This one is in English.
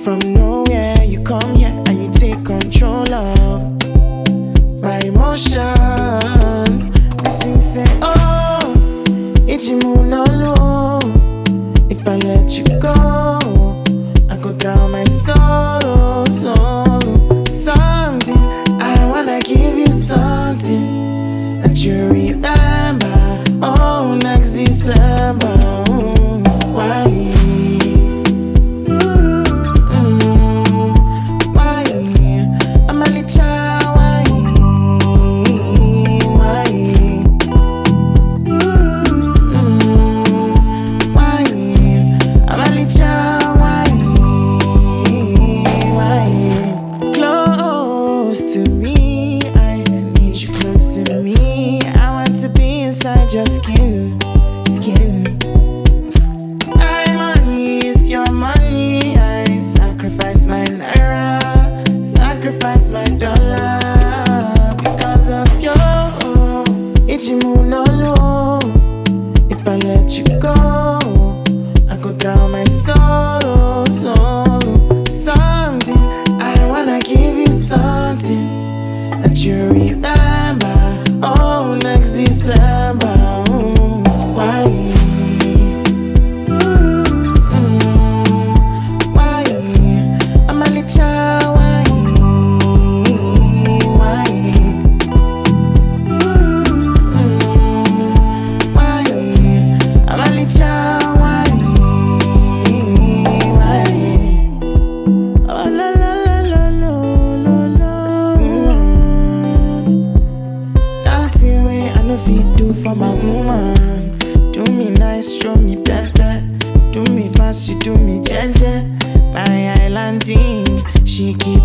From nowhere, you come here and you take control of my emotions. They sing, say, oh, Ichimu no low. If I let you go, I go drown my sorrow, sorrow. Something, I wanna give you something that you remember. Oh, next December. Why? Why? I'm a little why? Why? Why? I'm a little why? Close to me, I need you close to me. I want to be inside your skin, skin. My money is your money. I sacrifice my naira, sacrifice my dollar because of you. Ichimu no low. If I let you go, I go drown my sorrow, sorrow. Something, I wanna give you something that you remember. Oh, next December. Why? Why? I'm a little why? Why? Why? I'm a little why? Why? Oh, la la la la la la la. Nothing way I no fit do for my woman. Do me nice, show me better. Do me fast, she do me jeje. My island thing, she keep